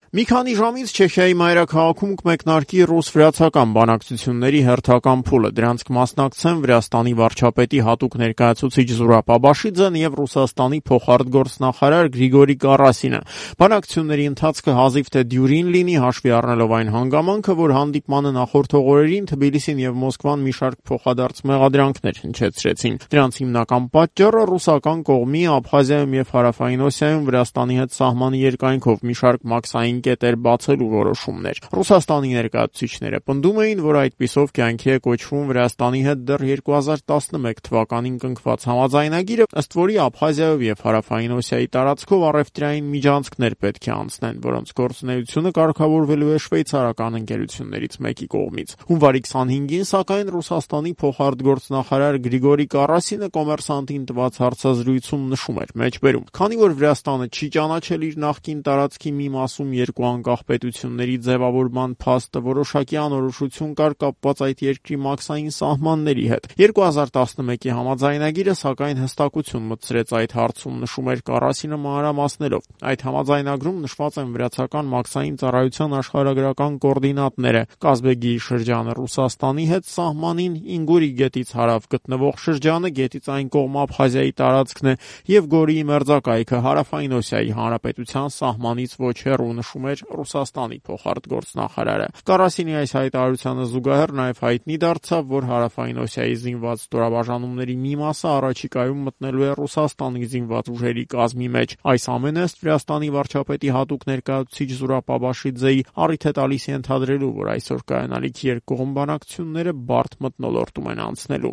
Մի քանի ժամից Չեխիայի մայրաքաղաքում կմեկնարկի ռուս-վրացական բանակցությունների հերթական փուլը։ Դրանց կմասնակցեն Վրաստանի վարչապետի հատուկ ներկայացուցիչ Զուրաբ Աբաշիձեն եւ Ռուսաստանի փոխարտգործնախարար Գրիգորի Կարասինը։ Բանակցությունների ընթացքը հազիվ թե դյուրին լինի, հաշվի առնելով այն հանգամանքը, որ հանդիպմանը նախորդ օրերին Թբիլիսին եւ Մոսկվան մի շարք փոխադարձ մեղադրանքներ հնչեցրեցին։ Դրանց հիմնական պատճառը ռուսական կողմի Աբխազիայում եւ Հարավային Օսիայում Վրաստանի հետ սահմանի երկայնքով մի շարք մաքսային կետեր բացելու որոշումներ։ Ռուսաստանի ներկայացուցիչները պնդում էին, որ այդպիսով կյանքի է կոչվում Վրաստանի հետ դեռ 2011 թվականին կնքված համաձայնագիրը, ըստ որի Աբխազիայով եւ Հարավային Օսիայի տարածքով առևտրային միջանցքներ պետք է անցնեն, որոնց գործունեությունը կարգավորվելու է շվեյցարական ընկերություններից մեկի կողմից։ Հունվարի 25-ին, սակայն, Ռուսաստանի փոխարտգործնախարար Գրիգորի Կարասինը Կոմերսանտին տված հարցազրույցում նշում էր մեջբերում. քանի որ Վրաստանը չի ճանաչել իր նախկին տարածքի մի մասում երկու անկախ պետությունների ձևավորման փաստը, որոշակի անորոշություն կար կապված այդ երկրի մաքսային սահմանների հետ։ 2011-ի համաձայնագիրը, սակայն, հստակություն մտցրեց այդ հարցում, նշում էր Կարասինը մանրամասներով։ Այդ համաձայնագրում նշված են վրացական մաքսային ծառայության աշխարհագրական կոորդինատները, Կազբեգի շրջանը Ռուսաստանի հետ սահմանին, Ինգուրի գետից հարավ գտնվող շրջանը, գետից այն կողմ Աբխազիայի տարածքն է եւ Գորիի մերձակայքը Հարավային Օսիայի Հանրապետության սահմանից ոչ հեռու, նշում էր Ռուսաստանի փոխարտգործնախարարը։ Կարասինի այս հայտարարությանը զուգահեռ նաև հայտնի դարձավ, որ Հարավային Օսիայի զինված ստորաբաժանումների մի մասը առաջիկայում մտնելու է Ռուսաստանի զինված ուժերի կազմի մեջ։ Այս ամենը ըստ Վրաստանի վարչապետի հատուկ ներկայացուցիչ Զուրաբ Աբաշիձեի առիթ է տալիս ենթադրելու, որ այսօր կայանալիք երկկողմ բանակցությունները բարդ մթնոլորտում են անցնելու։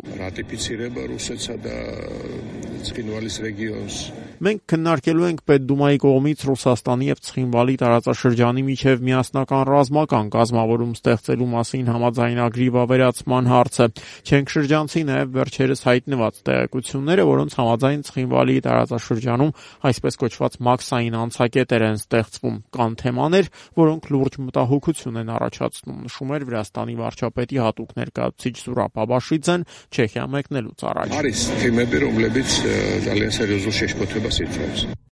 Մենք քննարկելու ենք Պետդումայի կողմից Ռուսաստանի եւ Ცხինվալի տարածաշրջանի միջև միասնական ռազմական կազմավորում ստեղծելու մասին համաձայնագրի վավերացման հարցը։ Չենք շրջանցի նաև վերջերս հայտնված տեղեկությունները, որոնց համաձայն Ცხինվալի տարածաշրջանում այսպես կոչված մաքսային անցակետեր են ստեղծվում։ Կան թեմաներ, որոնք լուրջ մտահոգություն են առաջացնում, նշում էր Վրաստանի վարչապետի հատուկ ներկայացուցիչ Զուրաբ Աբաշիձեն Չեխիա մեկնելուց առաջ։